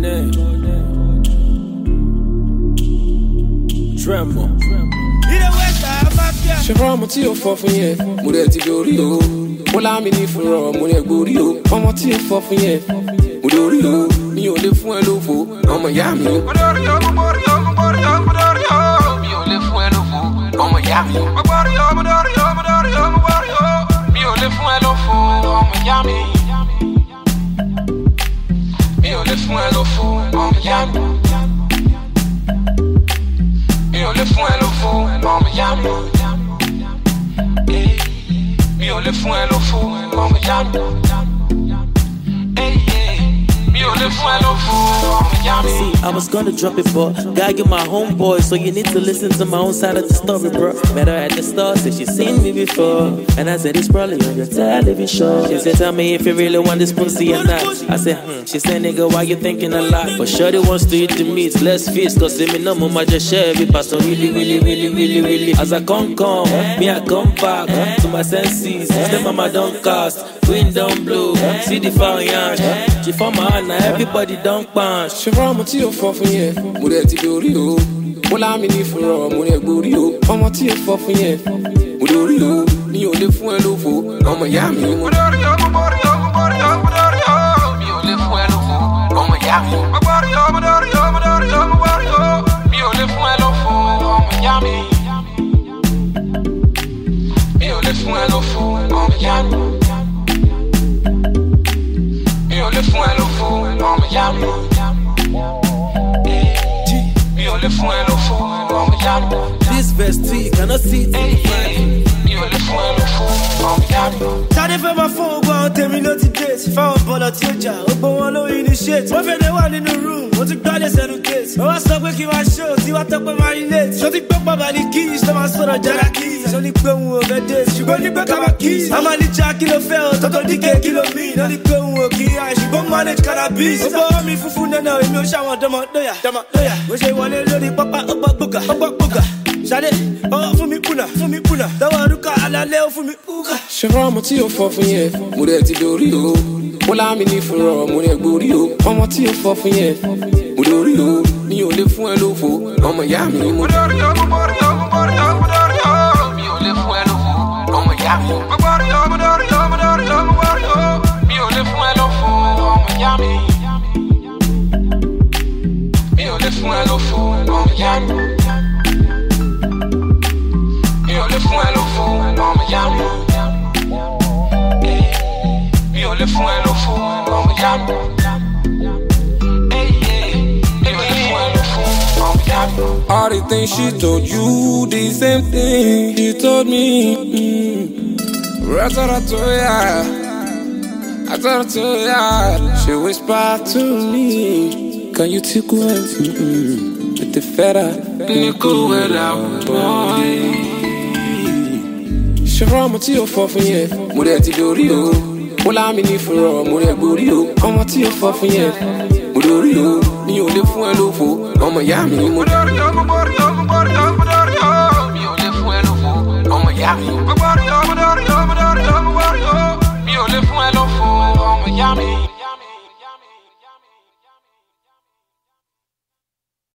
Tremble. Ṣẹ̀fọ́ ọmọ tí ó fọ́ fún yẹn, mo rẹ̀ ti dorí o. Mo láàmì ní fúnra mo rẹ̀ gborí o. Ọmọ tí ó fọ́ fún yẹn, mo dorí o. Mi ò lè fún ẹ lófo, ọmọ ìyá mi. Mo dorí o, mo borí o, mo borí o, mo dorí o. Mi ò lè fún ẹ lófo, ọmọ ìyá mi. Mo borí o, mo dorí o, mo dorí o, mo borí o. Mi ò lè fún ẹ lófo, ọmọ ìyá mi. Mi ò lè fún ẹ lófo, ọmọ ìyá mi. Mi ò lè fún ẹ lófo, ọmọ ìyá mi. Mi ò lè fún ẹ lófo, ọmọ ìyá mi. See, I was gonna drop it, but gotta get my homeboy, so you need to listen to my own side of the story, bro. Met her at the store, said she seen me before, and I said it's probably on your television. She said, tell me if you really want this pussy or not. I said, She said, nigga, why you thinking a lot? But shorty wants to eat the meat, let's feast, cause me no mama just share every pass, really. As I come, me I come back to my senses. Step mama don't cast, wind don't blow, see the fire yansh. She for my hand, now everybody don't punch. Ṣẹ̀fọ́ ọmọ tí ó fọ́ fún yẹn, mo rẹ̀ ti dorí o. Mo láàmì ní fúnra mo rẹ̀ gborí o. Ọmọ tí ó fọ́ fún yẹn, mo dorí o. Mi ò lè fún ẹ lófo, ọmọ ìyá mi. Mo dorí o, mo borí o, mo borí o, mo dorí o. Mi ò lè fún ẹ lófo, ọmọ ìyá mi. Mo borí o, mo dorí o, mo dorí o, mo borí o. Mi ò lè fún ẹ lófo, ọmọ ìyá mi. Mi ò lè fún ẹ lófo, ọmọ ìyá mi. Mi ò lè fún ẹ lófo, ọmọ ìyá mi. Mi ò lè fún ẹ lófo, ọmọ ìyá mi. This verse 2, cannot see it. Mi ò lè fún ẹ lófo, ọmọ ìyá mi. Tade fẹ́ máa fún ogun àwọn tèmi ló ti date. Fáwọn bọ́lọ̀ tí ó jà, ó gbọ́ wọn ló initiate. Wọ́n fẹ́ lè wà nínú room, ó ti gbádé sẹ́nu gate. Wọ́n wá sọ pé kí wá show, tí wá tọ́pẹ́ marinate. Ṣó ti gbọ́ bàbá ní keys, tó máa sọ̀rọ̀ jára keys. Ṣó ní pé òun ò fẹ́ date, ṣùgbọ́n ní pé ká máa keys. A máa ní já kí ló fẹ́ o, tọ́tọ́ díkẹ́ kí ló mean. Ló ní pé òun ò kí á, ṣùgbọ́n manage cannabis. Ó gbọ́ mi funfun nẹ́nà, èmi ò ṣàwọn dọ́mọdóyà. Bó ṣe wọlé lórí pápá, ó gbọ́ gbògà. Ṣadé, ó fún mi pùnà. Tọ́wọ́ orúkọ alálẹ́ ó fún mi púgà. Ṣẹ̀fọ́ ọmọ tí ó fọ́ fún yẹn, mo rẹ̀ ti dorí o. Mo láàmì ní fúnra mo rẹ̀ gborí o. Ọmọ tí ó fọ́ fún yẹn, mo dorí o. Mi ò lè fún ẹ lófo, ọmọ ìyá mi. Mo dorí o, mo borí o, mo borí o, mo dorí o. Mi ò lè fún ẹ lófo, ọmọ ìyá mi. Mo borí o, mo dorí o, mo dorí o, mo borí o. Mi ò lè fún ẹ lófo, ọmọ ìyá mi. Mi ò lè fún ẹ lófo, ọmọ ìyá mi. Mi ò lè fún ẹ lófo, ọmọ ìyá mi. Mi ò lè fún ẹ lófo, ọmọ ìyá mi. Mi ò lè fún ẹ lófo, ọmọ ìyá mi. All the things she told you, the same thing she told me. I told her to ya. She whispered to me, can you tickle me with the feather? Nickel with our boy. Ṣẹ̀fọ́ ọmọ tí ó fọ́ fún yẹn, mo rẹ̀ ti dorí o. Mo láàmì ní fúnra mo rẹ̀ gborí o. Ọmọ tí ó fọ́ fún yẹn, mo dorí o. Mi ò lè fún ẹ lófo, ọmọ ìyá mi. Mo dorí o, mo borí o.